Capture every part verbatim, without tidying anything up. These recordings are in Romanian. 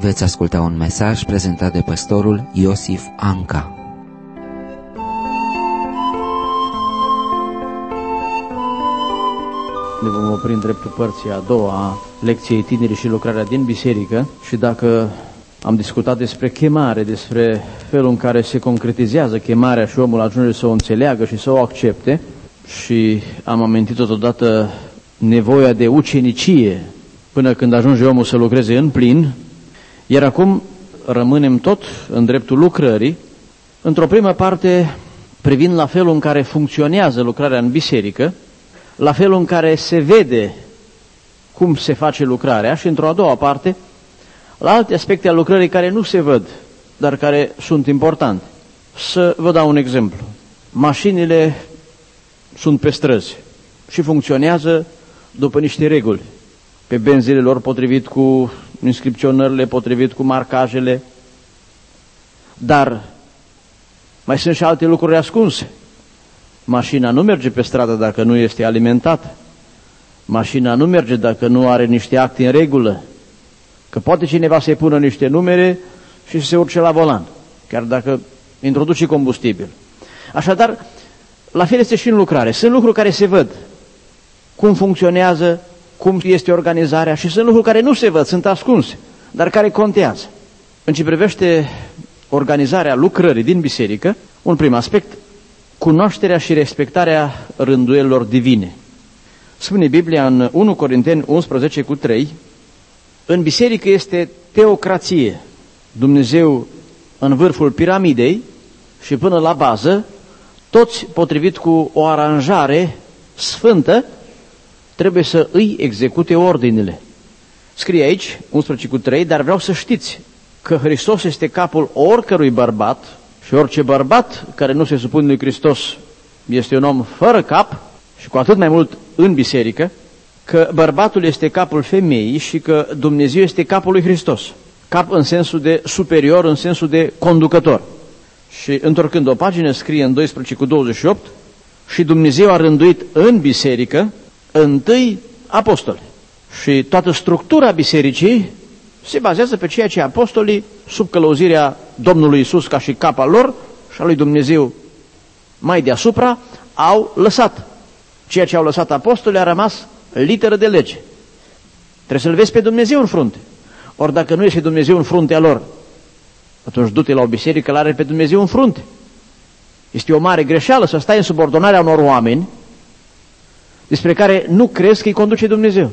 veți asculta un mesaj prezentat de pastorul Iosif Anca. Ne vom opri în dreptul părții a doua a lecției Tinerii și lucrarea din biserică și dacă am discutat despre chemare, despre felul în care se concretizează chemarea și omul ajunge să o înțeleagă și să o accepte și am amintit totodată nevoia de ucenicie până când ajunge omul să lucreze în plin, iar acum rămânem tot în dreptul lucrării, într-o primă parte privind la felul în care funcționează lucrarea în biserică, la felul în care se vede cum se face lucrarea și într-o a doua parte la alte aspecte ale lucrării care nu se văd, dar care sunt importante. Să vă dau un exemplu. Mașinile sunt pe străzi și funcționează după niște reguli, pe benzile lor potrivit cu inscripționările, potrivit cu marcajele, dar mai sunt și alte lucruri ascunse. Mașina nu merge pe stradă dacă nu este alimentată. Mașina nu merge dacă nu are niște acte în regulă. Că poate cineva să-i pună niște numere și să se urce la volan, chiar dacă introduce combustibil. Așadar, la fel este și în lucrare. Sunt lucruri care se văd, cum funcționează, cum este organizarea, și sunt lucruri care nu se văd, sunt ascunse, dar care contează. În ce privește organizarea lucrării din biserică, un prim aspect, cunoașterea și respectarea rânduielilor divine. Spune Biblia în unu Corinteni unsprezece cu trei, în biserică este teocrație, Dumnezeu în vârful piramidei și până la bază, toți potrivit cu o aranjare sfântă, trebuie să îi execute ordinele. Scrie aici, unsprezece cu trei, dar vreau să știți că Hristos este capul oricărui bărbat și orice bărbat care nu se supune lui Hristos este un om fără cap, și cu atât mai mult în biserică, că bărbatul este capul femeii și că Dumnezeu este capul lui Hristos. Cap în sensul de superior, în sensul de conducător. Și întorcând o pagină, scrie în doisprezece cu douăzeci și opt, și Dumnezeu a rânduit în biserică întâi apostoli. Și toată structura bisericii se bazează pe ceea ce apostolii, sub călăuzirea Domnului Iisus ca și cap al lor și a lui Dumnezeu mai deasupra, au lăsat. Ceea ce au lăsat apostolii a rămas literă de lege. Trebuie să-L vezi pe Dumnezeu în frunte. Ori dacă nu este Dumnezeu în fruntea lor, atunci du-te la o biserică, l-are pe Dumnezeu în frunte. Este o mare greșeală să stai în subordonarea unor oameni despre care nu crezi că îi conduce Dumnezeu.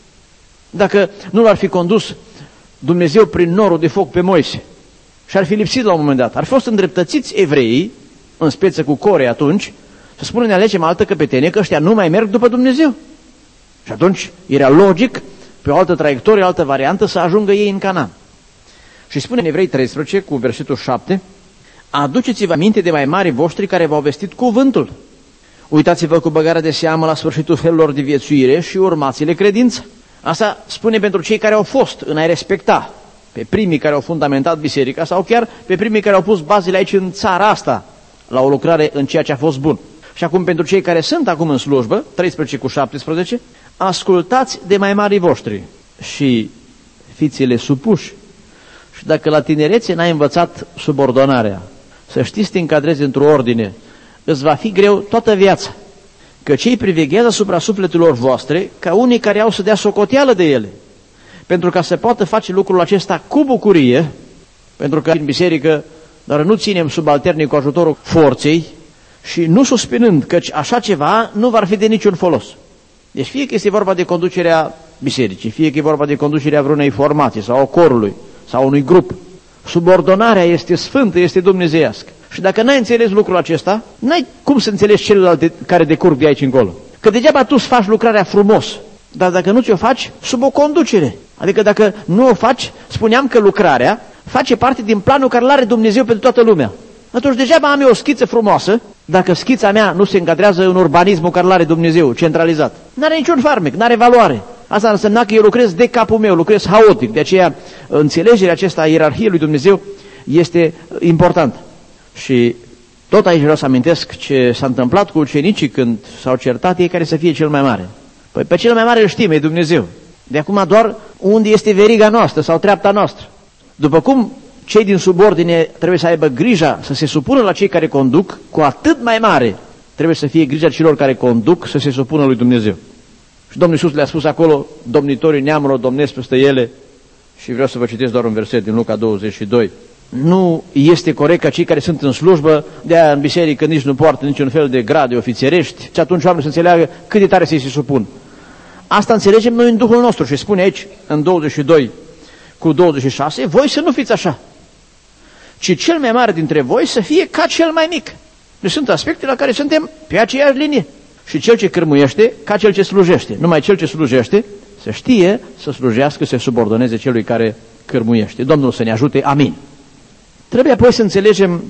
Dacă nu l-ar fi condus Dumnezeu prin norul de foc pe Moise și ar fi lipsit la un moment dat, ar fi fost îndreptățiți evreii, în speță cu Core atunci, să spună ne alegem altă căpetenie, că ăștia nu mai merg după Dumnezeu. Și atunci era logic, pe o altă traiectorie, o altă variantă, să ajungă ei în Canaan. Și spune în Evrei treisprezece, cu versetul șapte, aduceți-vă aminte de mai mari voștri care v-au vestit cuvântul. Uitați-vă cu băgare de seamă la sfârșitul felurilor de viețuire și urmați-le credință. Asta spune pentru cei care au fost în a respecta pe primii care au fundamentat biserica sau chiar pe primii care au pus bazele aici în țara asta la o lucrare în ceea ce a fost bun. Și acum pentru cei care sunt acum în slujbă, treisprezece cu șaptesprezece, ascultați de mai mari voștri și fiți-le supuși. Și dacă la tinerețe n-ai învățat subordonarea, să știi să te încadrezi într-o ordine, îți va fi greu toată viața. Că cei priveghează asupra sufletelor voastre ca unii care au să dea socoteală de ele. Pentru ca să poată face lucrul acesta cu bucurie, pentru că în biserică dar nu ținem subalternii cu ajutorul forței și nu suspinând, căci așa ceva nu va fi de niciun folos. Deci fie că este vorba de conducerea bisericii, fie că e vorba de conducerea vreunei formații sau a corului sau unui grup, subordonarea este sfântă, este dumnezeiască. Și dacă n-ai înțeles lucrul acesta, n-ai cum să înțelegi celelalte care decurg de aici încolo. Că degeaba tu îți faci lucrarea frumos, dar dacă nu ți-o faci sub o conducere, adică dacă nu o faci, spuneam că lucrarea face parte din planul care l-are Dumnezeu pentru toată lumea. Atunci degeaba am eu o schiță frumoasă, dacă schița mea nu se încadrează în urbanismul care l-are Dumnezeu, centralizat. N-are niciun farmec, n-are valoare. Asta înseamnă că eu lucrez de capul meu, lucrez haotic. De aceea înțelegerea aceasta a ierarhiei lui Dumnezeu este importantă. Și tot aici vreau să amintesc ce s-a întâmplat cu ucenicii când s-au certat ei care să fie cel mai mare. Păi pe cel mai mare îl știm, e Dumnezeu. De acum doar unde este veriga noastră sau treapta noastră. După cum cei din subordine trebuie să aibă grija să se supună la cei care conduc, cu atât mai mare trebuie să fie grija celor care conduc să se supună lui Dumnezeu. Și Domnul Iisus le-a spus acolo, domnitorii neamurilor domnesc peste ele, și vreau să vă citesc doar un verset din Luca douăzeci și doi. Nu este corect ca cei care sunt în slujbă, de-aia în biserică nici nu poartă niciun fel de grade ofițerești, și atunci oamenii să înțeleagă cât de tare să-i se supun. Asta înțelegem noi în Duhul nostru și spune aici, în douăzeci și doi cu douăzeci și șase, voi să nu fiți așa, ci cel mai mare dintre voi să fie ca cel mai mic. Deci sunt aspecte la care suntem pe aceeași linie. Și cel ce cârmuiește ca cel ce slujește. Numai cel ce slujește să știe să slujească, să se subordoneze celui care cârmuiește. Domnul să ne ajute. Amin. Trebuie apoi să înțelegem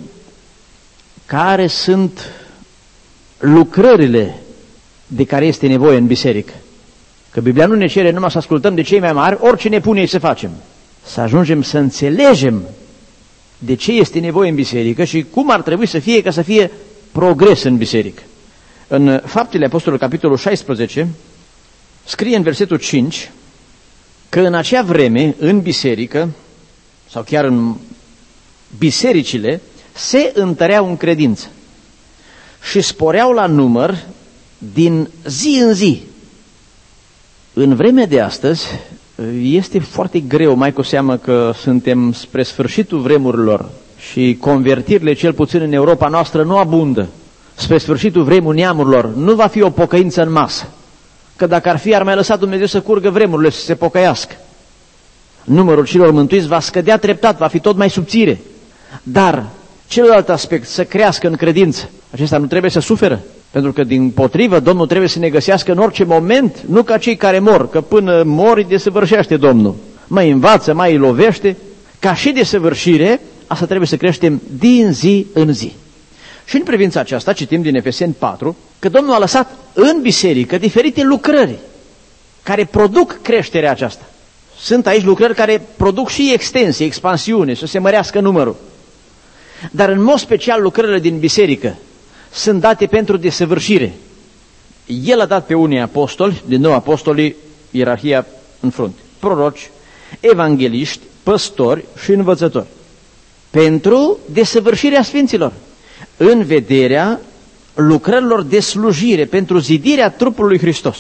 care sunt lucrările de care este nevoie în biserică. Că Biblia nu ne cere numai să ascultăm de cei mai mari, orice ne pune ei să facem. Să ajungem să înțelegem de ce este nevoie în biserică și cum ar trebui să fie ca să fie progres în biserică. În Faptele Apostolului, capitolul șaisprezece, scrie în versetul cinci că în acea vreme, în biserică, sau chiar în bisericile, se întăreau în credință și sporeau la număr din zi în zi. În vremea de astăzi este foarte greu, mai cu seamă că suntem spre sfârșitul vremurilor și convertirile, cel puțin în Europa noastră, nu abundă. Spre sfârșitul vremuri neamurilor nu va fi o pocăință în masă, că dacă ar fi, ar mai lăsa Dumnezeu să curgă vremurile, să se pocăiască. Numărul celor mântuiți va scădea treptat, va fi tot mai subțire. Dar celălalt aspect, să crească în credință, acesta nu trebuie să suferă, pentru că din potrivă Domnul trebuie să ne găsească în orice moment, nu ca cei care mor, că până mori desăvârșește Domnul. Mai învață, mai îi lovește, ca și desăvârșire, asta trebuie să creștem din zi în zi. Și în privința aceasta citim din Efeseni patru că Domnul a lăsat în biserică diferite lucrări care produc creșterea aceasta. Sunt aici lucrări care produc și extensie, expansiune, să se mărească numărul. Dar în mod special lucrările din biserică sunt date pentru desăvârșire. El a dat pe unii apostoli, din nou apostolii, ierarhia în frunte, proroci, evangeliști, păstori și învățători, pentru desăvârșirea sfinților, în vederea lucrărilor de slujire, pentru zidirea trupului lui Hristos,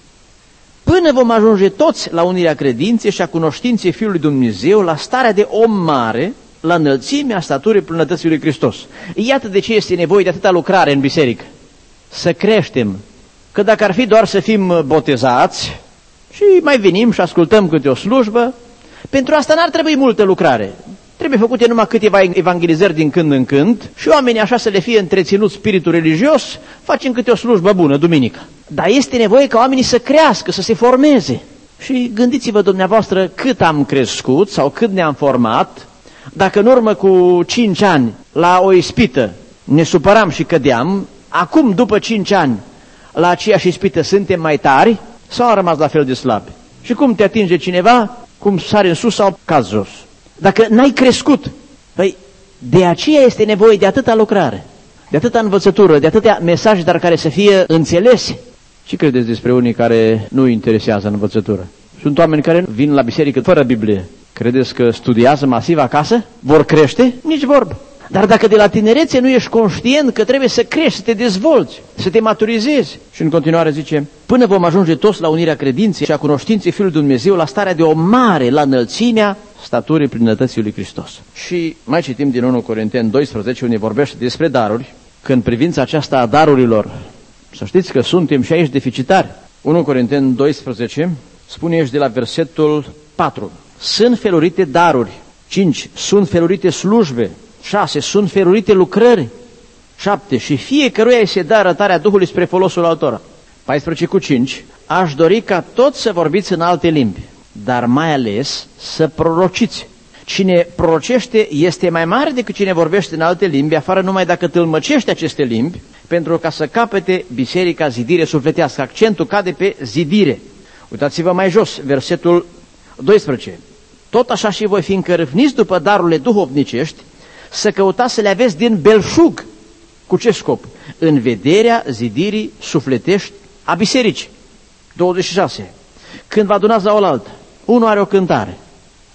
până vom ajunge toți la unirea credinței și a cunoștinței Fiului Dumnezeu, la starea de om mare, la înălțimea staturii plinătății lui Hristos. Iată de ce este nevoie de atâta lucrare în biserică. Să creștem. Că dacă ar fi doar să fim botezați și mai venim și ascultăm câte o slujbă, pentru asta n-ar trebui multă lucrare. Trebuie făcute numai câteva evangelizări din când în când și oamenii așa să le fie întreținut spiritul religios, facem câte o slujbă bună, duminică. Dar este nevoie ca oamenii să crească, să se formeze. Și gândiți-vă dumneavoastră cât am crescut sau cât ne-am format, dacă în urmă cu cinci ani la o ispită ne supăram și cădeam, acum după cinci ani la aceeași ispită suntem mai tari sau am rămas la fel de slabi? Și cum te atinge cineva, cum sare în sus sau caz jos? Dacă n-ai crescut, păi de aceea este nevoie de atâta lucrare, de atâta învățătură, de atâtea mesaje, dar care să fie înțelese. Ce credeți despre unii care nu interesează învățătură? Sunt oameni care vin la biserică fără Biblie. Credeți că studiază masiv acasă? Vor crește? Nici vorbă. Dar dacă de la tinerețe nu ești conștient că trebuie să crești, să te dezvolți, să te maturizezi. Și în continuare zice, până vom ajunge toți la unirea credinței și a cunoștinței Fiului Dumnezeu, la starea de o mare, la înălțimea staturii plinătății lui Hristos. Și mai citim din unu Corinteni doisprezece, unde vorbește despre daruri, că în privința aceasta a darurilor, să știți că suntem și aici deficitari. unu Corinteni doisprezece spune aici de la versetul patru, sunt felurite daruri, cinci, sunt felurite slujbe, șase, sunt felurite lucrări, șapte, și fiecăruia îi se dă arătarea Duhului spre folosul altora. paisprezece cu cinci, aș dori ca toți să vorbiți în alte limbi, dar mai ales să prorociți. Cine prorocește este mai mare decât cine vorbește în alte limbi, afară numai dacă tâlmăcește aceste limbi, pentru ca să capete biserica zidire sufletească. Accentul cade pe zidire. Uitați-vă mai jos, versetul doisprezece. Tot așa și voi, fiindcă râvniți după darurile duhovnicești, să căutați să le aveți din belșug. Cu ce scop? În vederea zidirii sufletești a bisericii. douăzeci și șase. Când vă adunați la oaltă, unul are o cântare,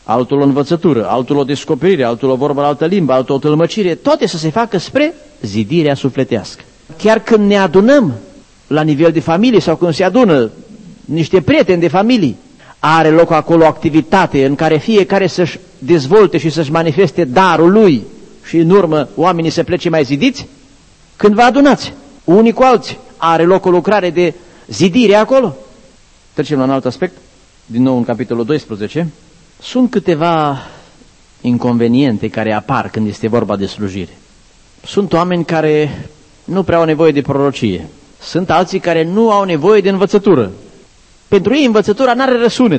altul o învățătură, altul o descoperire, altul o vorbă la altă limbă, altul o tălmăcire, toate să se facă spre zidirea sufletească. Chiar când ne adunăm la nivel de familie sau când se adună niște prieteni de familie, are loc acolo o activitate în care fiecare să-și dezvolte și să-și manifeste darul lui și în urmă oamenii să plece mai zidiți? Când vă adunați unii cu alții, are loc o lucrare de zidire acolo? Trecem la un alt aspect, din nou în capitolul doisprezece. Sunt câteva inconveniente care apar când este vorba de slujire. Sunt oameni care nu prea au nevoie de prorocie. Sunt alții care nu au nevoie de învățătură. Pentru ei învățătura n-are răsunet.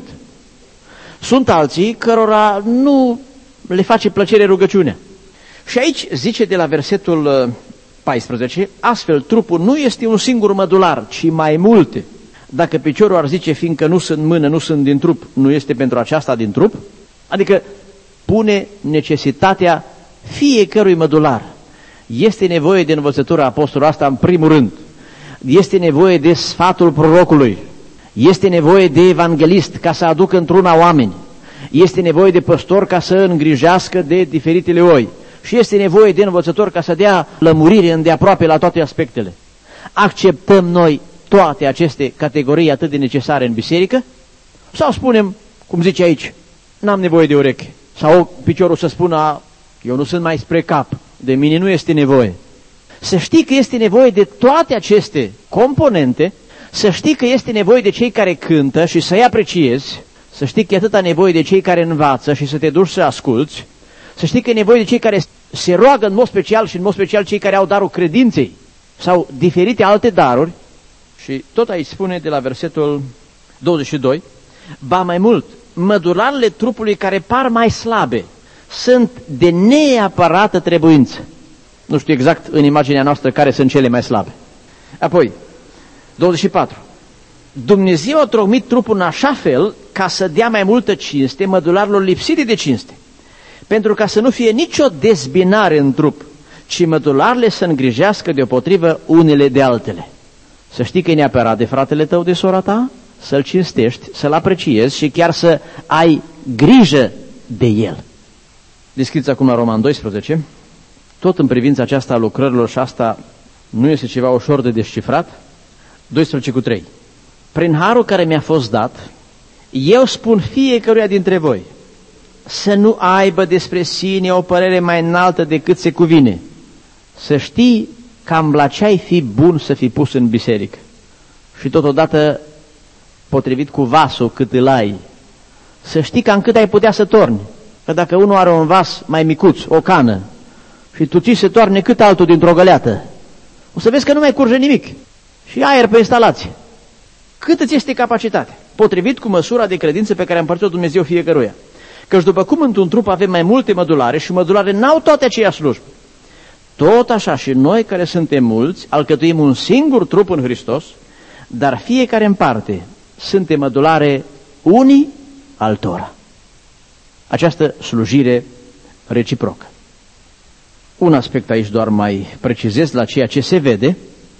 Sunt alții cărora nu le face plăcere rugăciunea. Și aici zice de la versetul paisprezece, astfel trupul nu este un singur mădular, ci mai multe. Dacă piciorul ar zice, fiindcă nu sunt mână, nu sunt din trup, nu este pentru aceasta din trup? Adică pune necesitatea fiecărui mădular. Este nevoie de învățătura apostolului, asta în primul rând. Este nevoie de sfatul prorocului. Este nevoie de evanghelist ca să aducă într-una oameni. Este nevoie de păstor ca să îngrijească de diferitele oi. Și este nevoie de învățător ca să dea lămurire îndeaproape la toate aspectele. Acceptăm noi toate aceste categorii atât de necesare în biserică? Sau spunem, cum zice aici, n-am nevoie de ureche? Sau piciorul să spună, eu nu sunt mai spre cap, de mine nu este nevoie. Să știi că este nevoie de toate aceste componente, să știi că este nevoie de cei care cântă și să-i apreciezi, să știi că e atâta nevoie de cei care învață și să te duci să asculți, să știi că e nevoie de cei care se roagă în mod special și în mod special cei care au darul credinței sau diferite alte daruri. Și tot aici spune de la versetul douăzeci și doi, ba mai mult, mădularele trupului care par mai slabe sunt de neapărată trebuință. Nu știu exact în imaginea noastră care sunt cele mai slabe. Apoi, douăzeci și patru. Dumnezeu a trocmit trupul în așa fel ca să dea mai multă cinste mădularilor lipsite de cinste, pentru ca să nu fie nicio dezbinare în trup, ci mădularele să îngrijească deopotrivă unele de altele. Să știi că e neapărat de fratele tău, de sora ta, să-l cinstești, să-l apreciezi și chiar să ai grijă de el. Deschideți acum la Roman doisprezece, tot în privința aceasta a lucrărilor și asta nu este ceva ușor de descifrat. doisprezece cu trei. Prin harul care mi-a fost dat, eu spun fiecăruia dintre voi să nu aibă despre sine o părere mai înaltă decât se cuvine. Să știi cam la ce ai fi bun să fii pus în biserică. Și totodată, potrivit cu vasul cât îl ai, să știi cam cât ai putea să torni. Că dacă unul are un vas mai micuț, o cană, și tu ții să toarne cât altul dintr-o găleată, o să vezi că nu mai curge nimic. Și aer pe instalație. Cât îți este capacitatea? Potrivit cu măsura de credință pe care a împărțit-o Dumnezeu fiecăruia. Căci după cum într-un trup avem mai multe mădulare și mădulare n-au toate aceeași slujbă, tot așa și noi care suntem mulți alcătuim un singur trup în Hristos, dar fiecare în parte suntem mădulare unii altora. Această slujire reciprocă. Un aspect aici doar mai precizez la ceea ce se vede.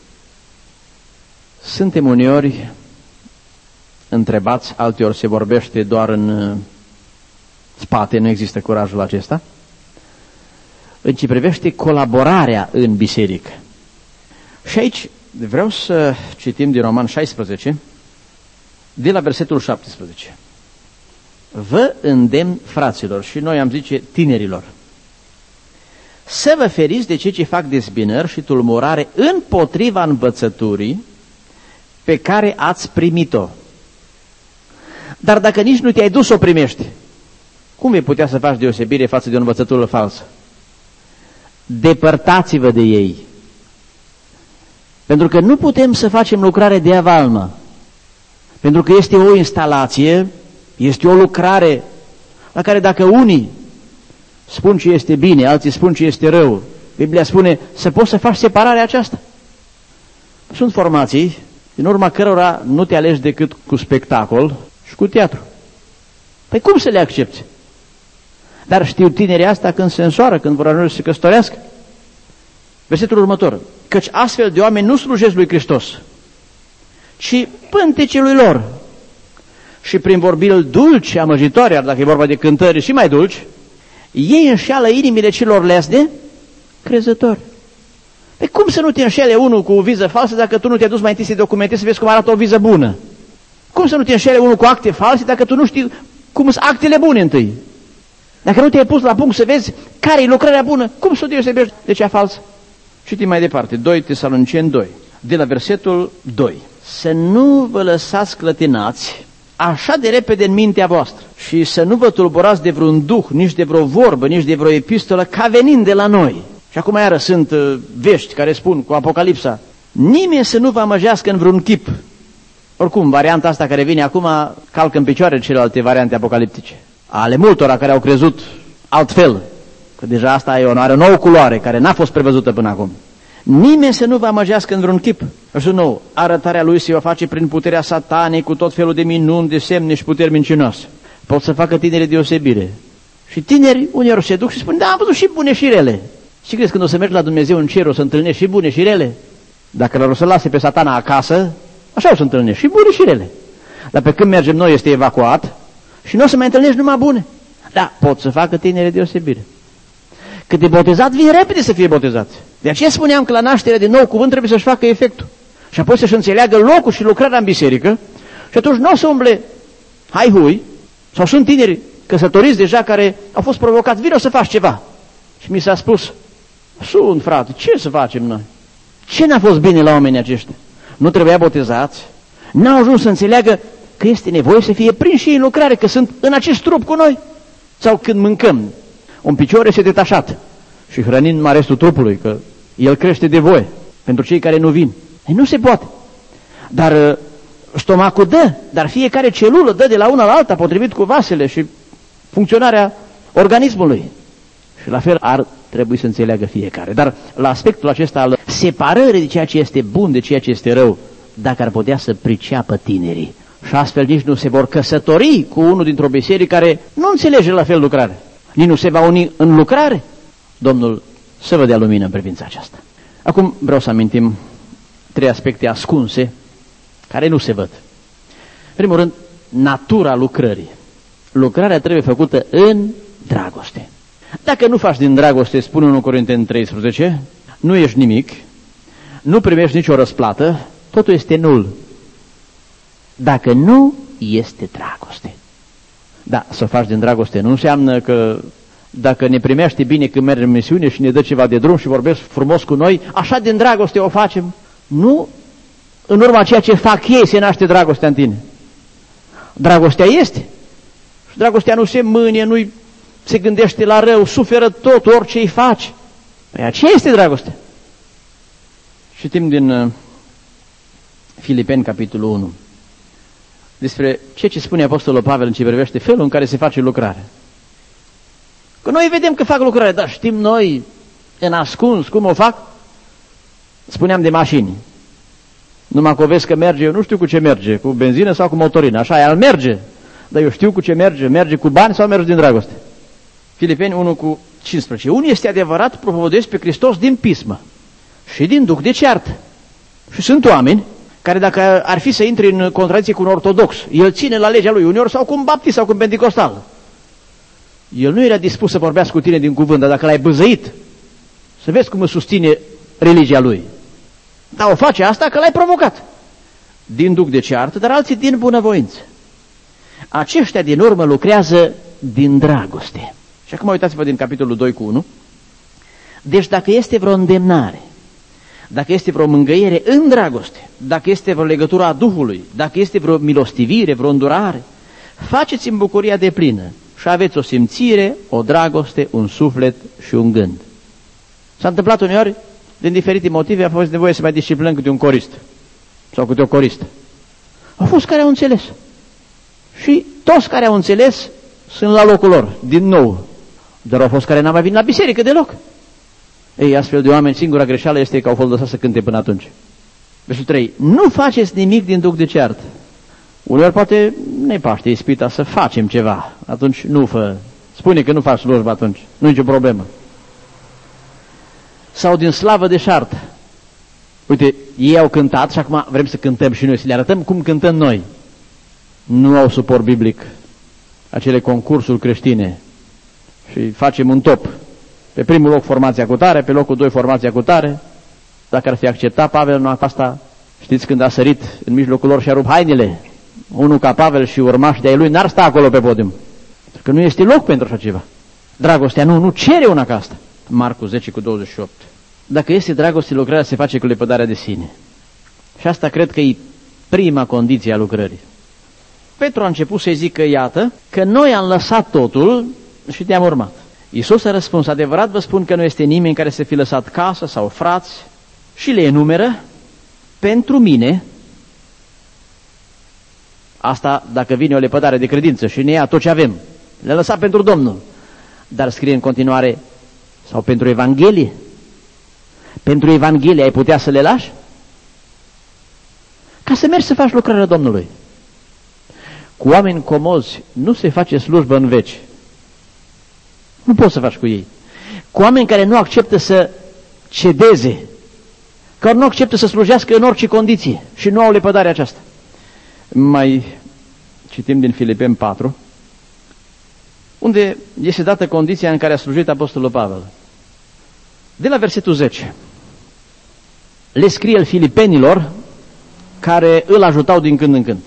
Suntem uneori întrebați, alteori se vorbește doar în spate, nu există curajul acesta, în ce privește colaborarea în biserică. Și aici vreau să citim din Roman șaisprezece, de la versetul șaptesprezece. Vă îndemn, fraților, și noi am zice tinerilor, să vă feriți de cei ce fac dezbinări și tulburare împotriva învățăturii pe care ați primit-o. Dar dacă nici nu te-ai dus să o primești, cum vei putea să faci deosebire față de o învățătură falsă? Depărtați-vă de ei. Pentru că nu putem să facem lucrare de avalmă. Pentru că este o instalație, este o lucrare la care dacă unii spun ce este bine, alții spun ce este rău, Biblia spune să poți să faci separarea aceasta. Sunt formații din urma cărora nu te alegi decât cu spectacol și cu teatru. Păi cum să le accepți? Dar știu tinerii asta când se însoară, când vor ajunge să se căsătorească. Versetul următor. Căci astfel de oameni nu slujesc lui Hristos, ci pântecelui lor și prin vorbiri dulci, amăjitoare, iar dacă e vorba de cântări și mai dulci, ei înșeală inimile celor lesne crezători. Pe cum să nu te înșele unul cu o viză falsă dacă tu nu te-ai dus mai întâi să te documentezi să vezi cum arată o viză bună? Cum să nu te înșele unul cu acte false dacă tu nu știi cum sunt actele bune întâi? Dacă nu te-ai pus la punct să vezi care e lucrarea bună, cum să o deosebești de cea falsă? Citim mai departe, doi Tesaloniceni doi, de la versetul doi. Să nu vă lăsați clătinați așa de repede în mintea voastră și să nu vă tulburați de vreun duh, nici de vreo vorbă, nici de vreo epistolă, ca venind de la noi. Și acum iară sunt uh, vești care spun cu Apocalipsa, nimeni să nu vă amăjească în vreun chip. Oricum, varianta asta care vine acum calcă în picioare celelalte variante apocaliptice. Ale multora care au crezut altfel, că deja asta e o, are o nouă culoare care n-a fost prevăzută până acum. Nimeni să nu vă amăjească în vreun chip. Versul nou, arătarea lui se va face prin puterea satanei cu tot felul de minuni, de semne și puteri mincinoase. Pot să facă tineri deosebire. Și tineri uneori se duc și spun, da, am văzut și bune și rele. Și crezi când o să mergi la Dumnezeu în cer o să întâlnești și bune și rele? Dacă l-ar o să lase pe satana acasă, așa o să întâlnești și bune și rele. Dar pe când mergem noi este evacuat și nu o să mai întâlnești numai bune. Da, pot să facă tineri deosebire. Cât de botezat, vin repede să fie botezați. De aceea spuneam că la nașterea din nou cuvânt trebuie să-și facă efectul. Și apoi să-și înțeleagă locul și lucrarea în biserică. Și atunci nu o să umble hai hui, sau sunt tineri căsătoriți deja care au fost provocați, vină să faci ceva. Și mi s-a spus, sunt frate, ce să facem noi? Ce n-a fost bine la oamenii aceștia? Nu trebuia botezați? N-au ajuns să înțeleagă că este nevoie să fie prinși și în lucrare, că sunt în acest trup cu noi. Sau când mâncăm, un picior este detașat și hrănim mai restul trupului, că el crește de voie pentru cei care nu vin. E, nu se poate. Dar stomacul dă, dar fiecare celulă dă de la una la alta, potrivit cu vasele și funcționarea organismului. Și la fel ar trebui să înțeleagă fiecare. Dar la aspectul acesta al separării de ceea ce este bun de ceea ce este rău, dacă ar putea să priceapă tinerii, și astfel nici nu se vor căsători cu unul dintr-o biserică care nu înțelege la fel lucrare, nici nu se va uni în lucrare, Domnul să vă dea lumină în privința aceasta. Acum vreau să amintim trei aspecte ascunse care nu se văd. În primul rând, natura lucrării. Lucrarea trebuie făcută în dragoste. Dacă nu faci din dragoste, spune unu Corinteni treisprezece, nu ești nimic, nu primești nicio răsplată, totul este nul. Dacă nu este dragoste. Da, să faci din dragoste nu înseamnă că dacă ne primește bine când mergem în misiune și ne dă ceva de drum și vorbesc frumos cu noi, așa din dragoste o facem. Nu, în urma ceea ce fac ei se naște dragostea în tine. Dragostea este. Și dragostea nu se mânie, nu se gândește la rău, suferă tot, orice îi faci. Păi aceea este dragostea. Citim din uh, Filipeni, capitolul unu, despre ceea ce spune Apostolul Pavel în ce privește felul în care se face lucrarea. Că noi vedem că fac lucrare, dar știm noi în ascuns cum o fac? Spuneam de mașini. Numai că o vezi că merge, eu nu știu cu ce merge, cu benzină sau cu motorină, așa e, al merge, dar eu știu cu ce merge, merge cu bani sau merge din dragoste. Filipeni unu cu cincisprezece. Unul este adevărat, propovăduiesc pe Hristos din pismă și din duc de ceartă. Și sunt oameni care dacă ar fi să intre în contradicție cu un ortodox, el ține la legea lui, uneori sau cu un baptist sau cu un pentecostal. El nu era dispus să vorbească cu tine din cuvânt, dar dacă l-ai bâzăit, să vezi cum îți susține religia lui. Dar o face asta că l-ai provocat. Din duc de ceartă, dar alții din bunăvoință. Aceștia din urmă lucrează din dragoste. Și acum uitați-vă din capitolul doi cu unu. Deci dacă este vreo îndemnare, dacă este vreo mângâiere în dragoste, dacă este vreo legătură a Duhului, dacă este vreo milostivire, vreo îndurare, faceți în bucuria de plină și aveți o simțire, o dragoste, un suflet și un gând. S-a întâmplat uneori, din diferite motive, a fost nevoie să mai disciplinăm câte un corist sau câte o coristă. Au fost care au înțeles. Și toți care au înțeles sunt la locul lor, din nou. Dar au fost care n-au mai venit la biserică deloc. Ei, astfel de oameni, singura greșeală este că au fost lăsați să cânte până atunci. Versul trei. Nu faceți nimic din duc de ceartă. Uneori poate ne paște ispita să facem ceva. Atunci nu fă. Spune că nu faci slujbă atunci. Nu e nicio problemă. Sau din slavă de șartă. Uite, ei au cântat și acum vrem să cântăm și noi, să le arătăm cum cântăm noi. nu au suport biblic, acele concursuri creștine și facem un top. Pe primul loc formația cu tare, pe locul doi formația cu tare. Dacă ar fi acceptat Pavel noaptea asta, știți când a sărit în mijlocul lor și a rupt hainele, unul ca Pavel și urmași de-ai lui n-ar sta acolo pe podium. Că nu este loc pentru așa ceva. Dragostea nu, nu cere una ca asta. Marcu zece cu douăzeci și opt. Dacă este dragoste, lucrarea se face cu lepădarea de sine. Și asta cred că e prima condiție a lucrării. Petru a început să-i zică, iată, că noi am lăsat totul și te-am urmat. Iisus a răspuns, adevărat vă spun că nu este nimeni care să fi lăsat casă sau frați, și le enumeră, pentru mine. Asta dacă vine o lepădare de credință și ne ia tot ce avem, le-a lăsat pentru Domnul. Dar scrie în continuare, sau pentru Evanghelie. Pentru Evanghelie ai putea să le lași? Ca să mergi să faci lucrarea Domnului. Cu oameni comozi nu se face slujbă în veci. Nu poți să faci cu ei. Cu oameni care nu acceptă să cedeze, care nu acceptă să slujească în orice condiție și nu au lepădarea aceasta. Mai citim din Filipeni patru, unde este dată condiția în care a slujit Apostolul Pavel. De la versetul zece. Le scrie el filipenilor care îl ajutau din când în când.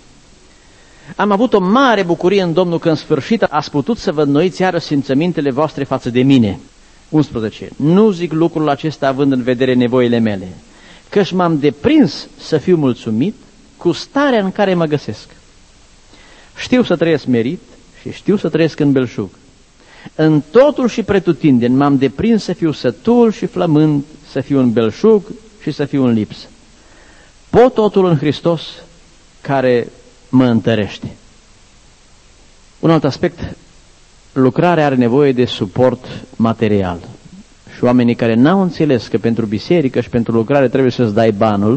Am avut o mare bucurie în Domnul că în sfârșit ați putut să vă înnoiți iară simțămintele voastre față de mine. unsprezece. Nu zic lucrul acesta având în vedere nevoile mele, căci m-am deprins să fiu mulțumit cu starea în care mă găsesc. Știu să trăiesc merit și știu să trăiesc în belșug. În totul și pretutindeni m-am deprins să fiu sătul și flămând, să fiu în belșug și să fiu în lipsă. Pot totul în Hristos care mă întărește. Un alt aspect, lucrarea are nevoie de suport material. Și oamenii care n-au înțeles că pentru biserică și pentru lucrare trebuie să-ți dai banul,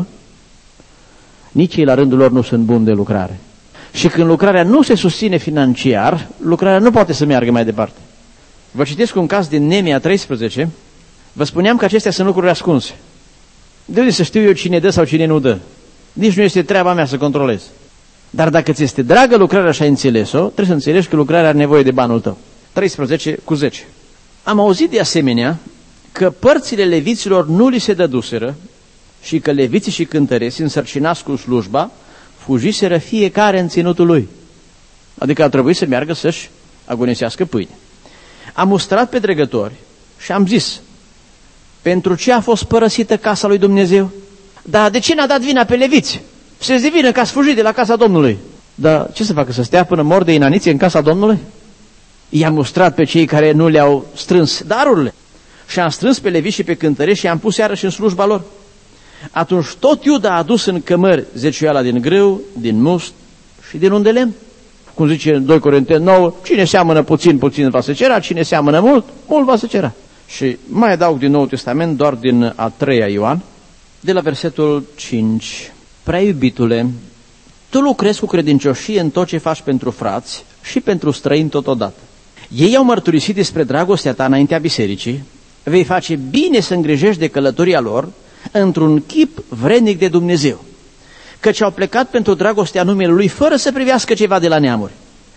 nici ei la rândul lor nu sunt buni de lucrare. Și când lucrarea nu se susține financiar, lucrarea nu poate să meargă mai departe. Vă citesc un caz din Nemia treisprezece. Vă spuneam că acestea sunt lucruri ascunse. De unde să știu eu cine dă sau cine nu dă? Nici nu este treaba mea să controlez. Dar dacă ți este dragă lucrarea și ai înțeles-o, trebuie să înțelegi că lucrarea are nevoie de banul tău. treisprezece cu zece. Am auzit de asemenea că părțile leviților nu li se dăduseră și că leviții și cântăreții însărcinați cu slujba fugiseră fiecare în ținutul lui. Adică ar trebui să meargă să-și agonisească pâine. Am mustrat pe dregători și am zis, pentru ce a fost părăsită casa lui Dumnezeu? Dar de ce n-a dat vina pe leviți? Se zivină că ați fugit de la casa Domnului. Dar ce să facă, să stea până mor de inaniție în casa Domnului? I-am mustrat pe cei care nu le-au strâns darurile și am strâns pe leviți și pe cântăreți și am pus iarăși în slujba lor. Atunci tot Iuda a adus în cămări zeciuiala din grâu, din must și din unde lemn. Cum zice în doi Corinteni nouă, cine seamănă puțin, puțin va se cera, cine seamănă mult, mult va se cera. Și mai adaug din Noul Testament, doar din a treia Ioan, de la versetul cinci. Prea iubitule, tu lucrezi cu credincioșie în tot ce faci pentru frați și pentru străini totodată. Ei au mărturisit despre dragostea ta înaintea bisericii, vei face bine să îngrijești de călătoria lor într-un chip vrednic de Dumnezeu, căci au plecat pentru dragostea numelui Lui fără să privească ceva de la neamuri.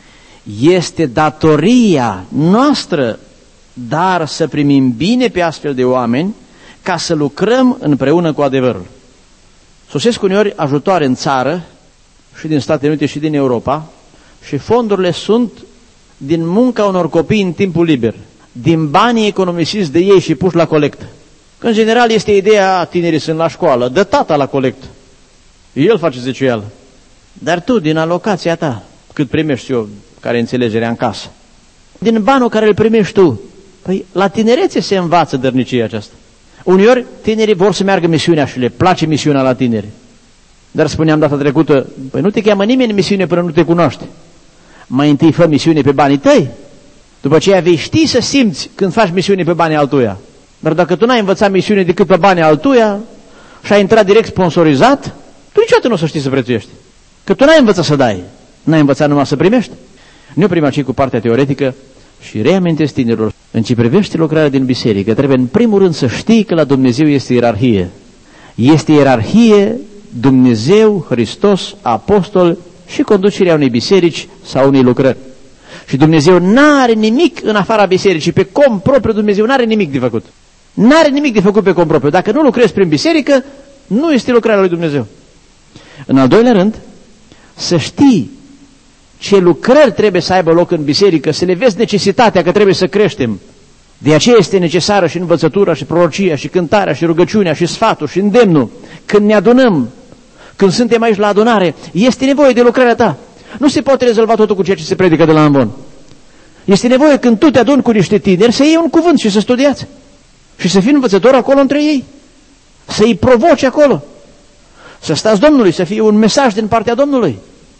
Este datoria noastră, dar să primim bine pe astfel de oameni ca să lucrăm împreună cu adevărul. Sosesc uneori ajutoare în țară și din Statele Unite și din Europa și fondurile sunt din munca unor copii în timpul liber, din banii economisiți de ei și puși la colectă. Că în general este ideea, tinerii sunt la școală, dă tata la colectă. El face zeciuială. Dar tu, din alocația ta, cât primești eu, care e înțelegerea în casă, din banul care îl primești tu, păi la tinerețe se învață dărnicia aceasta. Uneori tinerii vor să meargă misiunea și le place misiunea la tineri. Dar spuneam data trecută, păi nu te cheamă nimeni în misiune până nu te cunoaște. Mai întâi fă misiune pe banii tăi, după aceea vei ști să simți când faci misiune pe banii altuia. Dar dacă tu n-ai învățat misiune decât pe banii altuia și ai intrat direct sponsorizat, tu niciodată nu o să știi să prețuiești. Că tu n-ai învățat să dai, n-ai învățat numai să primești. Nu prima ci cu partea teoretică și reamintesc tinerilor, în ce privește lucrarea din biserică, trebuie în primul rând să știi că la Dumnezeu este ierarhie. Este ierarhie, Dumnezeu, Hristos, apostol, și conducerea unei biserici sau unei lucrări. Și Dumnezeu n-are nimic în afara bisericii, pe cont propriu Dumnezeu n-are nimic de făcut. N-are nimic de făcut pe cont propriu. Dacă nu lucrezi prin biserică, nu este lucrarea lui Dumnezeu. În al doilea rând, să știi ce lucrări trebuie să aibă loc în biserică, să le vezi necesitatea că trebuie să creștem. De aceea este necesară și învățătura, și prorocia, și cântarea, și rugăciunea, și sfatul, și îndemnul. Când ne adunăm, când suntem aici la adunare, este nevoie de lucrarea ta. Nu se poate rezolva totul cu ceea ce se predică de la ambon. Este nevoie când tu te aduni cu niște tineri să iei un cuvânt și să studiați. Și să fii învățător acolo între ei. Să îi provoci acolo. Să stați Domnului, să fie un mesaj din partea Domnului.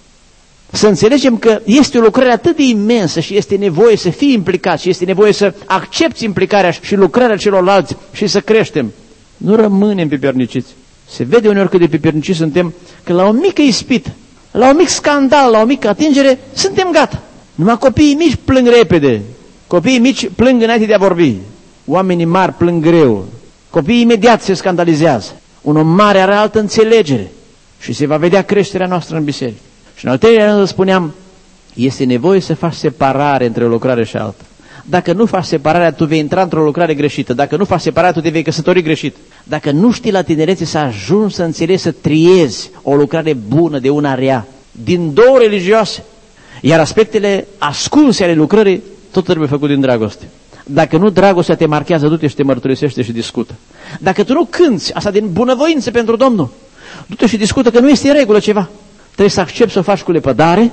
Să înțelegem că este o lucrare atât de imensă și este nevoie să fii implicat și este nevoie să accepti implicarea și lucrarea celorlalți și să creștem. Nu rămânem piperniciți. Se vede uneori cât de piperniciți suntem, că la o mică ispită, la un mic scandal, la o mică atingere, suntem gata. Numai copiii mici plâng repede. Copiii mici plâng înainte de a vorbi. Oamenii mari plâng greu. Copiii imediat se scandalizează. Un om mare are altă înțelegere și se va vedea creșterea noastră în biserică. Și în al treilea rând spuneam, este nevoie să faci separare între o lucrare și alta. Dacă nu faci separarea, tu vei intra într-o lucrare greșită. Dacă nu faci separarea, tu te vei căsători greșit. Dacă nu știi la tinerețe să ajungi să înțelegi, să triezi o lucrare bună de una rea, din două religioase, iar aspectele ascunse ale lucrării, tot trebuie făcut din dragoste. Dacă nu, dragostea te marchează, du-te și te mărturisește și discută. Dacă tu nu cânți asta din bunăvoință pentru Domnul, du-te și discută că nu este în regulă ceva. Trebuie să accepti să o faci cu lepădare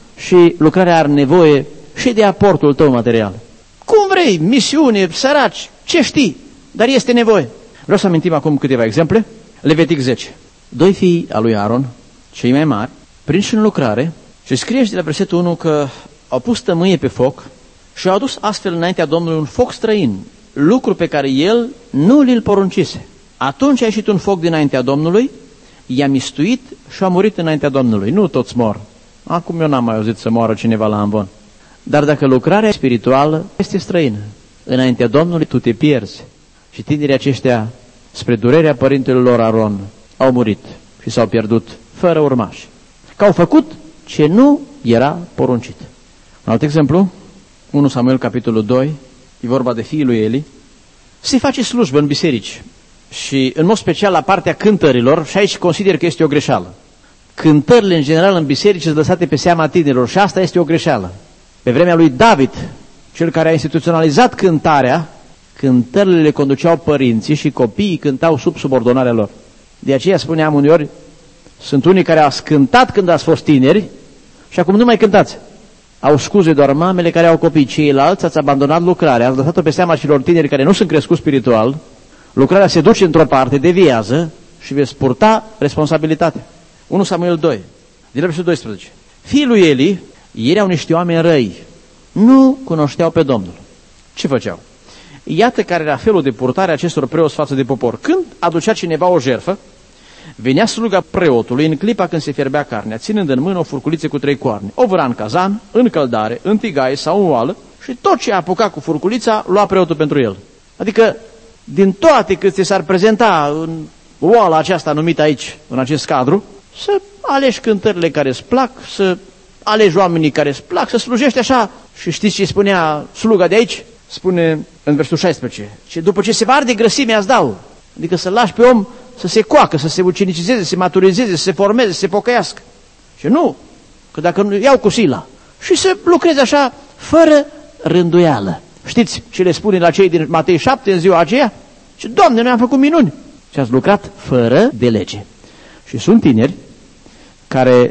și lucrarea are nevoie și de aportul tău material. Cum vrei, misiune, săraci, ce știi, dar este nevoie. Vreau să amintim acum câteva exemple. Levitic zece. Doi fii al lui Aaron, cei mai mari, prinși în lucrare, și scrie de la versetul unu că au pus tămâie pe foc și au adus astfel înaintea Domnului un foc străin, lucru pe care el nu l-l poruncise. Atunci a ieșit un foc dinaintea Domnului, i-a mistuit și a murit înaintea Domnului. Nu toți mor. Acum eu n-am mai auzit să moară cineva la amvon. Dar dacă lucrarea spirituală este străină, înaintea Domnului tu te pierzi. Și tinerii aceștia, spre durerea părintelui lor Aron, au murit și s-au pierdut fără urmași. Că au făcut ce nu era poruncit. Un alt exemplu, unu Samuel, capitolul doi, e vorba de fiul lui Eli. Se face slujbă în biserici și în mod special la partea cântărilor, și aici consider că este o greșeală. Cântările în general în biserici sunt lăsate pe seama tinerilor și asta este o greșeală. Pe vremea lui David, cel care a instituționalizat cântarea, cântările le conduceau părinții și copiii cântau sub subordonarea lor. De aceea spuneam uneori, sunt unii care au cântat când ați fost tineri și acum nu mai cântați. Au scuze doar mamele care au copii, ceilalți ați abandonat lucrarea, ați lăsat-o pe seama celor tineri care nu sunt crescuți spiritual, lucrarea se duce într-o parte, deviază și veți purta responsabilitatea. unu Samuel doi, din versetul doisprezece. Fiii lui Eli, ei erau niște oameni răi, nu cunoșteau pe Domnul. Ce făceau? Iată care era felul de purtare a acestor preoți față de popor. Când aducea cineva o jertfă, venea sluga preotului în clipa când se fierbea carnea, ținând în mână o furculiță cu trei coarne. O vâra în cazan, în căldare, în tigaie sau în oală și tot ce a apucat cu furculița, lua preotul pentru el. Adică, din toate cât ți s-ar prezenta în oala aceasta numită aici, în acest cadru, să alegi cântările care îți plac, să alegi oamenii care îți plac, să slujești așa. Și știți ce spunea sluga de aici? Spune în versul șaisprezece, ce după ce se va arde grăsimea îți dau. Adică să lași pe om să se coacă, să se ucenicizeze, să se maturizeze, să se formeze, să se pocăiască. Și nu, că dacă nu iau cu sila. Și să lucreze așa, fără rânduială. Știți ce le spune la cei din Matei șapte în ziua aceea? Și Doamne, noi am făcut minuni. Și ați lucrat fără de lege. Și sunt tineri care,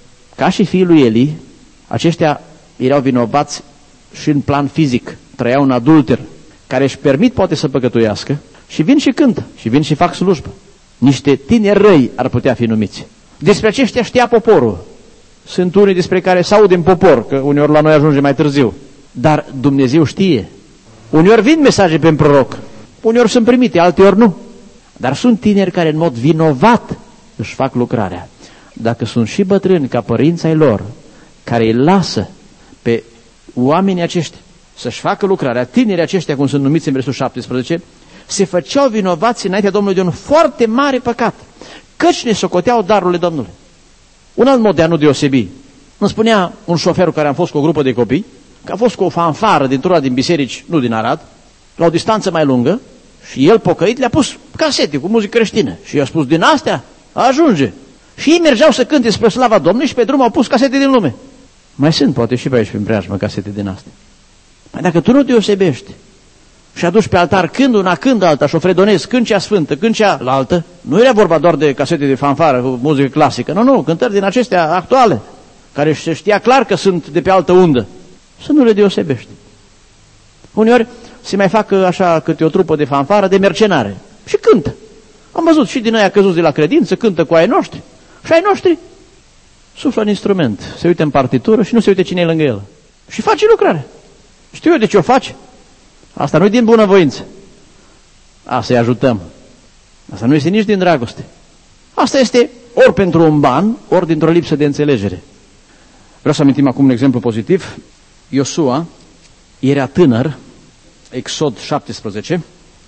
ca și fiii lui Eli, aceștia erau vinovați și în plan fizic, trăiau în adulter, care își permit poate să păcătuiască și vin și cântă și vin și fac slujbă. Niște tineri răi ar putea fi numiți. Despre aceștia știa poporul. Sunt unii despre care se aud în popor, că uneori la noi ajunge mai târziu. Dar Dumnezeu știe. Uneori vin mesaje pe proroc, uneori sunt primite, alteori nu. Dar sunt tineri care în mod vinovat își fac lucrarea. Dacă sunt și bătrâni ca părinții ai lor, care îi lasă pe oamenii aceștia să-și facă lucrarea, tinerii aceștia, cum sunt numiți în versul șaptesprezece, se făceau vinovați înaintea Domnului de un foarte mare păcat, căci ne socoteau darurile Domnului. Un alt mod de a nu deosebi. Îmi spunea un șofer cu care am fost cu o grupă de copii că a fost cu o fanfară dintr-una din biserici, nu din Arad, la o distanță mai lungă și el, pocăit, le-a pus casete cu muzică creștină. Și i-a spus, din astea ajunge. Și ei mergeau să cânte spre slava Domnului și pe drum au pus casete din lume. Mai sunt, poate și pe aici, prin preajmă, casete din astea. Păi dacă tu nu deosebești și aduci pe altar când una, când alta și o fredonezi, când cea sfântă, când cea la altă, nu era vorba doar de casete de fanfară cu muzică clasică, nu, nu, cântări din acestea actuale, care se știa clar că sunt de pe altă undă. Să nu le deosebești. Uneori se mai fac așa câte o trupă de fanfară de mercenare și cântă. Am văzut și din aia căzuți de la credință, cântă cu ai noștri și ai noștri suflă în instrument, se uită în partitură și nu se uite cine e lângă el. Și face lucrare. Știu eu de ce o face. Asta nu e din bunăvoință. Asta să-i ajutăm. Asta nu este nici din dragoste. Asta este ori pentru un ban, ori dintr-o lipsă de înțelegere. Vreau să amintim acum un exemplu pozitiv. Iosua era tânăr, Exod șaptesprezece,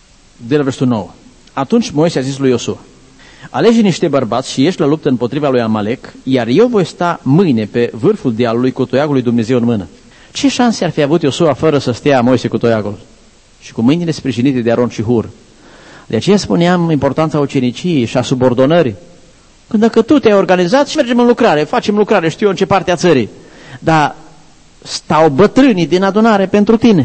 de la versetul nouă. Atunci Moise a zis lui Iosua, alege niște bărbați și ieși la luptă împotriva lui Amalek, iar eu voi sta mâine pe vârful dealului cu toiagul lui Dumnezeu în mână. Ce șanse ar fi avut Iosua fără să stea Moise cu toiagul? Și cu mâinile sprijinite de Aron și Hur. De aceea spuneam importanța uceniciei și a subordonării. Când dacă tu te-ai organizat și mergem în lucrare, facem lucrare, știu eu în ce parte a țării, dar stau bătrânii din adunare pentru tine.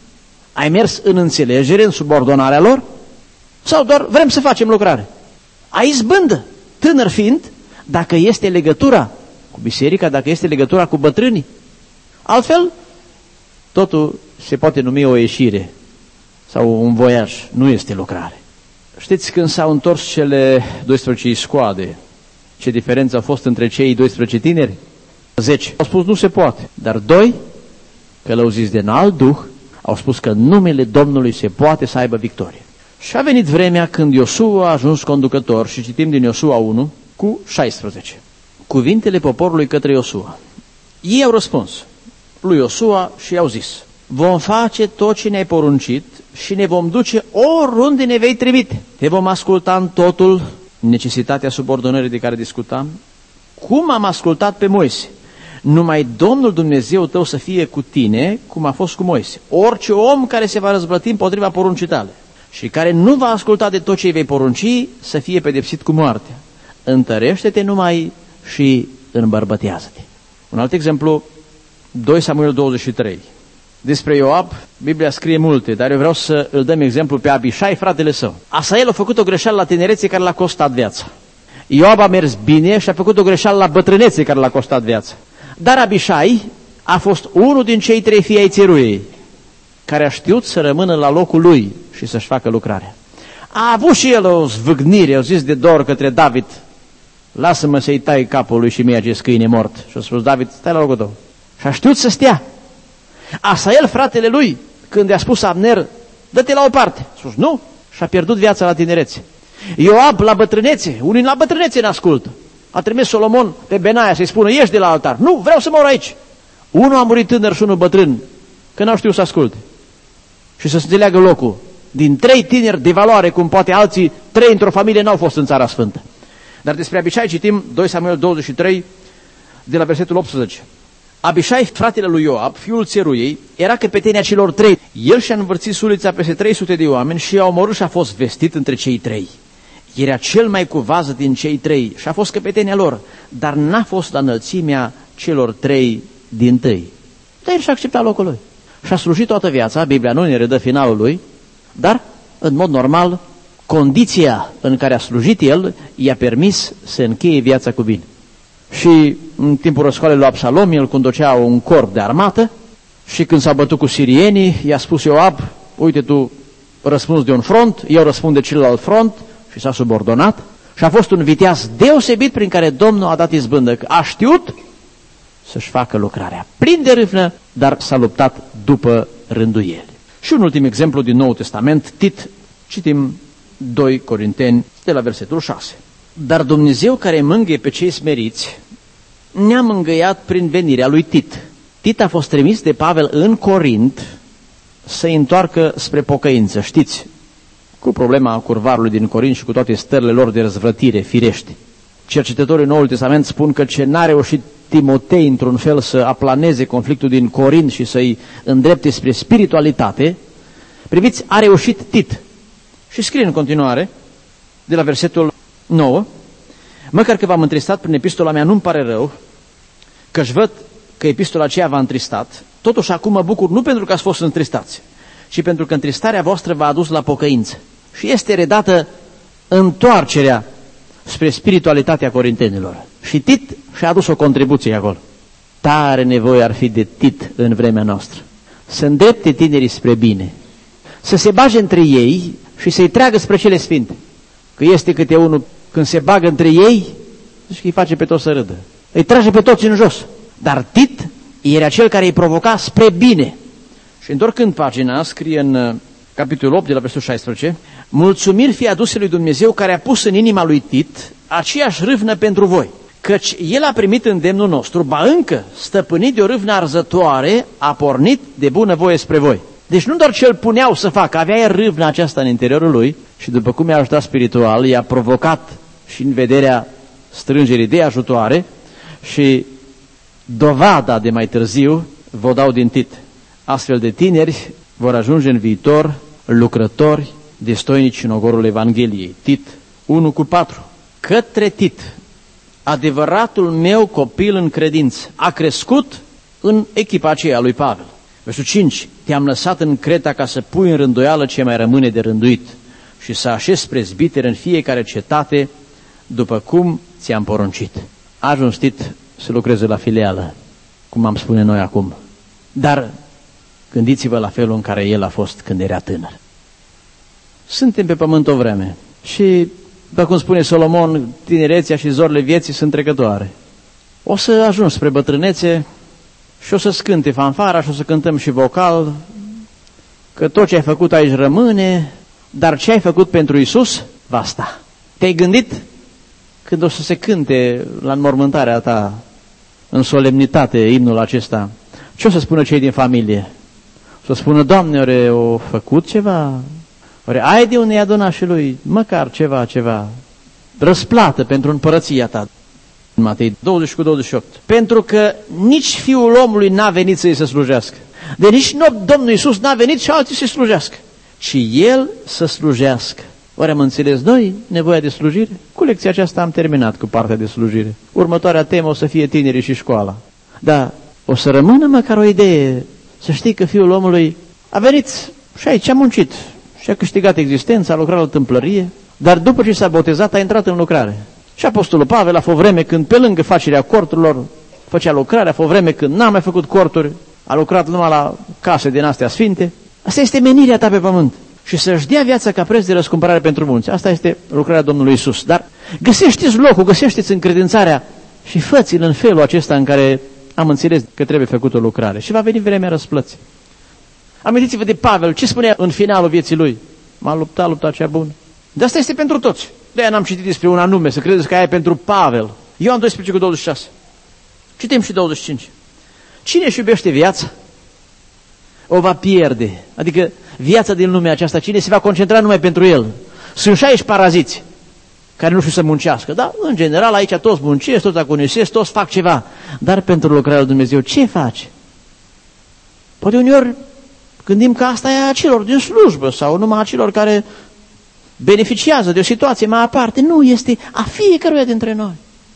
Ai mers în înțelegere, în subordonarea lor? Sau doar vrem să facem lucrare? Ai izbândă, tânăr fiind, dacă este legătura cu biserica, dacă este legătura cu bătrânii. Altfel, totul se poate numi o ieșire sau un voiaj, nu este lucrare. Știți, când s-au întors cele doisprezece scoade, ce diferență a fost între cei doisprezece tineri? zece. Au spus nu se poate, dar doi, călăuziți de înalt duh, au spus că în numele Domnului se poate să aibă victorie. Și a venit vremea când Iosua a ajuns conducător și citim din Iosua unu cu șaisprezece. Cuvintele poporului către Iosua. Ei au răspuns lui Iosua și i-au zis, vom face tot ce ne-ai poruncit și ne vom duce oriunde ne vei trimite. Te vom asculta în totul, necesitatea subordonării de care discutam, cum am ascultat pe Moise. Numai Domnul Dumnezeu tău să fie cu tine, cum a fost cu Moise. Orice om care se va răzvrăti împotriva poruncii tale și care nu va asculta de tot ce îi vei porunci, să fie pedepsit cu moartea. Întărește-te numai și îmbărbătează-te. Un alt exemplu, doi Samuel douăzeci și trei. Despre Ioab, Biblia scrie multe, dar eu vreau să îl dăm exemplu pe Abishai, fratele său. Asael a făcut o greșeală la tinerețe care l-a costat viața. Ioab a mers bine și a făcut o greșeală la bătrânețe care l-a costat viața. Dar Abishai a fost unul din cei trei fii ai țeruiei, care a știut să rămână la locul lui și să-și facă lucrarea. A avut și el o zvâgnire, au zis de dor către David, lasă-mă să-i tai capul lui și mie acest câine mort. Și a spus David, stai la locul tău. Și a știut să stea. Asael, fratele lui, când i-a spus Abner, dă-te la o parte, a spus nu, și a pierdut viața la tinerețe. Ioab la bătrânețe, unii la bătrânețe ne ascultă. A trimis Solomon pe Benaia să-i spună, ieși de la altar. Nu, vreau să mor aici. Unul a murit tânăr și unul bătrân, că n-au știut să asculte și să înțeleagă locul. Din trei tineri de valoare, cum poate alții, trei într-o familie n-au fost în Țara Sfântă. Dar despre Abishai citim doi Samuel douăzeci și trei, de la versetul optsprezece. Abishai, fratele lui Ioab, fiul țeruiei, era căpetenia celor trei. El și-a învârțit sulița peste trei sute de oameni și i-a omorât și a fost vestit între cei trei. Era cel mai cu vază din cei trei și a fost căpetenia lor, dar n-a fost la înălțimea celor trei dintâi. Dar el și-a acceptat locul lui. Și-a slujit toată viața, Biblia nu ne redă finalul lui, dar, în mod normal, condiția în care a slujit el i-a permis să încheie viața cu bine. Și în timpul răscoalei lui Absalom, el conducea un corp de armată și când s-a bătut cu sirienii, i-a spus Ioab, uite tu răspunzi de un front, eu răspund de celălalt front și s-a subordonat și a fost un viteaz deosebit prin care Domnul a dat izbândă, că a știut să-și facă lucrarea. Plin de râvnă, dar s-a luptat după rânduieli. Și un ultim exemplu din Noul Testament, Tit, citim doi Corinteni de la versetul șase. Dar Dumnezeu care mângâie pe cei smeriți ne-a mângâiat prin venirea lui Tit. Tit a fost trimis de Pavel în Corint să-i întoarcă spre pocăință. Știți, cu problema curvarului din Corint și cu toate stările lor de răzvrătire firești. cercetătorii Noului Testament spun că ce n-a reușit Timotei într-un fel să aplaneze conflictul din Corint și să-i îndrepte spre spiritualitate, priviți, a reușit Tit. Și scrie în continuare, de la versetul nouă, măcar că v-am întristat prin epistola mea, nu-mi pare rău, că-și văd că epistola aceea v-a întristat, totuși acum mă bucur nu pentru că ați fost întristați, ci pentru că întristarea voastră v-a adus la pocăință. Și este redată întoarcerea spre spiritualitatea corintenilor. Și Tit și-a adus o contribuție acolo. Tare nevoie ar fi de Tit în vremea noastră. Să îndrepte tinerii spre bine, să se bage între ei și să-i treagă spre cele sfinte. Că este câte unul, când se bagă între ei, zici că îi face pe toți să râdă. Îi trage pe toți în jos. Dar Tit era cel care îi provoca spre bine. Și întorcând pagina, scrie în capitolul opt, de la versetul șaisprezece, mulțumiri fie aduse lui Dumnezeu care a pus în inima lui Tit aceeași râvnă pentru voi, căci el a primit îndemnul nostru, ba încă, stăpânit de o râvnă arzătoare, a pornit de bună voie spre voi. Deci nu doar ce îl puneau să facă, avea el râvna aceasta în interiorul lui și după cum i-a ajutat spiritual, i-a provocat și în vederea strângerii de ajutoare și dovada de mai târziu vă dau din Tit. Astfel de tineri vor ajunge în viitor lucrători destoinici în ogorul Evangheliei. Tit unu cu patru. Către Tit, adevăratul meu copil în credință, a crescut în echipa aceea lui Pavel. Versul cinci. Te-am lăsat în Creta ca să pui în rânduială ce mai rămâne de rânduit și să așezi prezbiteri în fiecare cetate după cum ți-am poruncit. A ajuns Tit să lucreze la filială, cum am spune noi acum. Dar gândiți-vă la felul în care el a fost când era tânăr. Suntem pe pământ o vreme și, după cum spune Solomon, tinerețea și zorile vieții sunt trecătoare. O să ajung spre bătrânețe și o să scânte fanfara și o să cântăm și vocal, că tot ce ai făcut aici rămâne, dar ce ai făcut pentru Iisus va sta. Te-ai gândit când o să se cânte la înmormântarea ta, în solemnitate, imnul acesta, ce o să spună cei din familie? O să spună, Doamne, ori o făcut ceva? Ori ai de unde i-a donat și lui măcar ceva, ceva, răsplată pentru împărăția ta. În Matei douăzeci cu douăzeci și opt. Pentru că nici Fiul omului n-a venit să-i se slujească. De nici nu, Domnul Iisus n-a venit și alții să-i slujească, ci El să slujească. Ori am înțeles noi nevoia de slujire? Cu lecția aceasta am terminat cu partea de slujire. Următoarea temă o să fie tinerii și școala. Dar o să rămână măcar o idee, să știi că Fiul omului a venit și aici a muncit și a câștigat existența, a lucrat la tâmplărie, dar după ce s-a botezat a intrat în lucrare. Și Apostolul Pavel a fost vreme când pe lângă facerea corturilor făcea lucrarea, a fost vreme când n-a mai făcut corturi, a lucrat numai la case din astea sfinte. Asta este menirea ta pe pământ. Și să-și dea viața ca preț de răscumpărare pentru mulți. Asta este lucrarea Domnului Iisus. Dar găsește-ți locul, găsește-ți încredințarea și fă-ți-l în felul acesta în care am înțeles că trebuie făcut o lucrare. Și va veni vremea răsplății. Amintiți-vă de Pavel, ce spunea în finalul vieții lui? M-a luptat, luptat cea bună. De asta este pentru toți. De-aia n-am citit despre un anume, să credeți că aia e pentru Pavel. Ioan doisprezece cu douăzeci și șase. Citim și douăzeci și cinci. Cine își iubește viața, o va pierde. Adică viața din lumea aceasta, cine se va concentra numai pentru el? Sunt și aici paraziți care nu știu să muncească. Dar, în general, aici toți muncesc, toți agonisesc, toți fac ceva. Dar pentru lucrarea lui Dumnezeu, ce faci? Poate uneori gândim că asta e a celor din slujbă sau numai a celor care beneficiază de o situație mai aparte. Nu, este a fiecăruia dintre noi.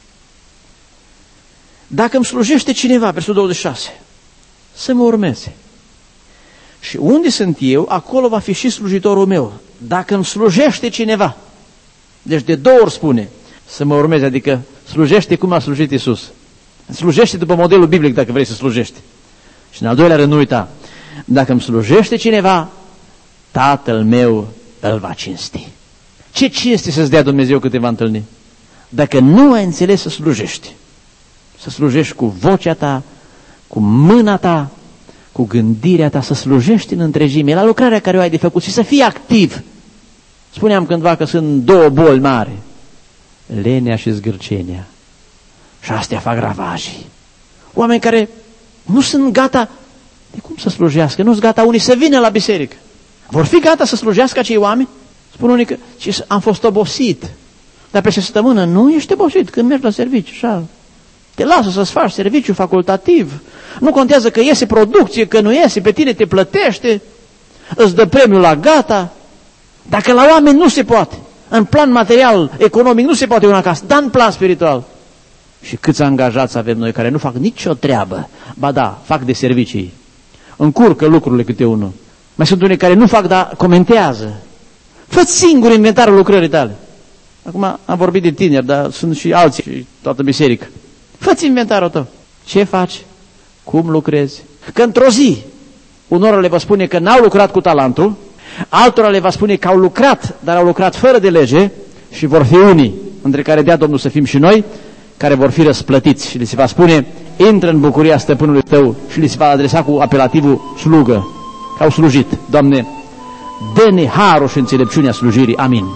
Dacă îmi slujește cineva, versetul douăzeci și șase, să mă urmeze. Și unde sunt eu, acolo va fi și slujitorul meu. Dacă îmi slujește cineva, deci de două ori spune, să mă urmeze, adică slujește cum a slujit Iisus. Slujește după modelul biblic dacă vrei să slujești. Și în al doilea rând, nu uita, dacă îmi slujește cineva, Tatăl meu îl va cinsti. Ce cinste să-ți dea Dumnezeu cât te va întâlni? Dacă nu ai înțeles să slujești, să slujești cu vocea ta, cu mâna ta, cu gândirea ta, să slujești în întregime, la lucrarea care o ai de făcut și să fii activ. Spuneam cândva că sunt două boli mari, lenea și zgârcenia. Și astea fac ravajii. Oameni care nu sunt gata, de cum să slujească? Nu sunt gata unii să vină la biserică. Vor fi gata să slujească acei oameni? Spun unii că am fost obosit. Dar peste săptămână nu ești obosit când mergi la serviciu, așa. Te lasă să-ți faci serviciu facultativ. Nu contează că iese producție, că nu iese, pe tine te plătește, îți dă premiul la gata. Dacă la oameni nu se poate, în plan material, economic, nu se poate una acasă, dar în plan spiritual. Și câți angajați avem noi care nu fac nicio treabă, ba da, fac de servicii, încurcă lucrurile câte unul. Mai sunt unii care nu fac, dar comentează. Fă-ți singur inventarul lucrării tale. Acum am vorbit de tineri, dar sunt și alții, și toată biserica. Fă-ți inventarul tău. Ce faci? Cum lucrezi? Că într-o zi, unora le va spune că n-au lucrat cu talentul, altora le va spune că au lucrat, dar au lucrat fără de lege și vor fi unii, între care dea Domnul să fim și noi, care vor fi răsplătiți și li se va spune, intră în bucuria stăpânului tău și li se va adresa cu apelativul slugă, că au slujit. Doamne, dă-ne harul și înțelepciunea slujirii. Amin.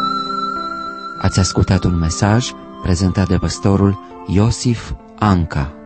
Ați ascultat un mesaj prezentat de pastorul Iosif Anca.